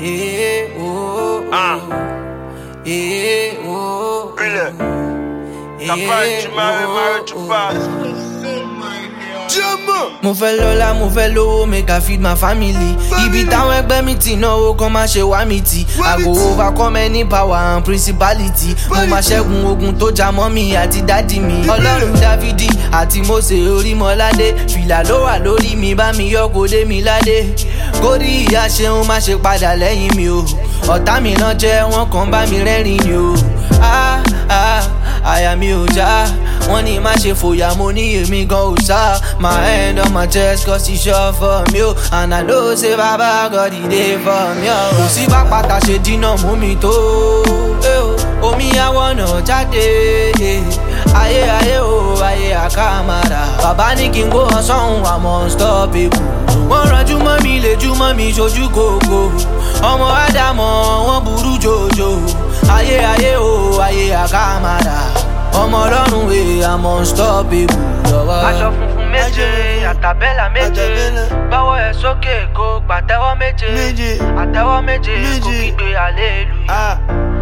Mo fẹ́ lọ́lá, mo fẹ́ lówó, make I feed my family. Ibi táwọn ẹgbẹ́ mi ti náwó kan máa ṣe wá mi tì. I go overcome any power and principality. Mo máa ṣẹ́gun ogun tó já mọ́ mi àti dádì mi. Ọlọ́run Dáfídì àti Mósè Orímọládé. Fìlà ló wà lórí mi, bá mi yọ kó dé mi ládé. Kórí ìyá ṣeun má ṣe padà lẹ́yìn mi o. Ọ̀tá mi náà jẹ́ wọ́n kàn bá mi rẹ́rìn ni o. Àyà mi ò já, wọ́n ní má ṣe fòyà, mo ní èmi gan ò sá. My hand on my chest cause he sure for me o. And I know say Baba God he dey for me o. Kò sí bá pátá ṣe dínà mú mi tó. Omi àwọn náà jáde. Ayé o, ayé àkàmàrà. Bàbá ní kí n kó hàn sọ́hun, I'm unstoppable. Wọ́n ranjú mọ́ mi, lejú mọ́ mi, ṣojú kòkó. Ọmọ Ádámọ̀ wọ́n burú jòjò. Ayé o, ayé àkàmàrà. Ọmọ Ọlọ́run I'm unstoppable. Aṣọ funfun méje, àtàbẹ́là méje. Gbọ́wọ́ ẹ̀ sókè kó pàtẹ́wọ́ méje. Àtẹ́wọ́ méje kó kígbe hallelujah.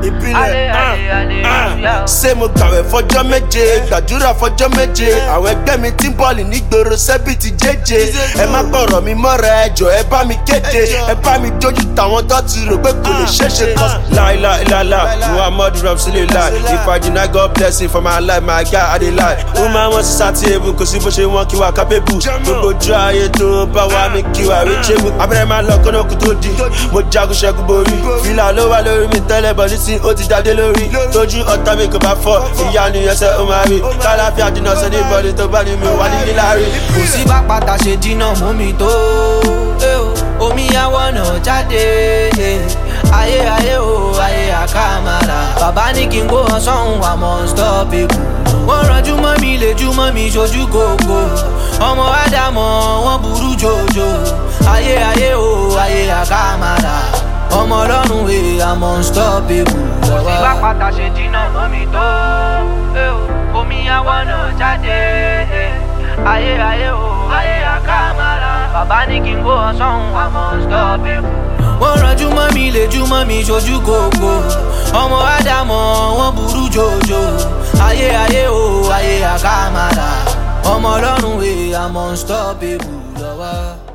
Ṣé mo gbàwẹ̀ fọjọ́ méje, gbàdúrà fọjọ́ méje. Àwọn ẹgbẹ́ mi tí ń bọ́ọ̀lì nígboro sẹ́bì ti jẹ́jẹ́. Ẹ má gbọ́rọ̀ mi mọ́ra ẹjọ́, ẹ bá mi kéde. Ẹ bá mi jójú tàwọn tó ti rò pé kò lè ṣeéṣe kọ́. Láìláìláìlá, Muhammadu Rasulillah. If I deny God blessing for my life, my guy I dey lie. Ó máa wọ́n sí sátìrìbù, kò sí bó ṣe wọ́n kí wà kábẹ́bù. Gbogbo ojú ayé tó bá wà mí kí wà rí jẹ́mu. Abẹ́rẹ́ máa lọ kọ́nà kú tó di. Mo jagun ṣẹ́gun borí. Fìlà ló wà lórí mi tẹ́lẹ̀ bọ̀ nísìn ó ti jáde lórí. Tójú ọ̀tá mi kò bá fọ́, ìyá ni ẹsẹ̀ ó máa rí. Kálàfíà dínà sẹ́ni bọ́ọ̀lì tó bá ní mi wà ní níláàrí. Kò sí bá pátá ṣe dínà mú mi tó. Omi àwọn náà jáde. Ayé o, ayé àkàmàrà. Bàbá ní kí n kó hàn sọ́hun, I'm unstoppable. Wọ́n ranjú mọ́ mi, lejú mọ́ mi, ṣojú kòkó. Ọmọ Ádámọ̀ wọ́n burú jòjò. Ayé o, ayé àkàmàrà. Ọmọ Ọlọ́run I'm unstoppable. Kò sí bá pátá ṣe dínà mọ́ mi tó. Omi àwọn náà jáde. Ayé o, ayé àkàmàrà. Bàbá ní kí n kó hàn sọ́hun, I'm unstoppable. Wọ́n ranjú mọ́ mi, lejú mọ́ mi, ṣojú kòkó. Ọmọ Ádámọ̀ wọ́n burú jòjò. Ayé o, ayé àkàmàrà. Ọmọ Ọlọ́run I'm unstoppable.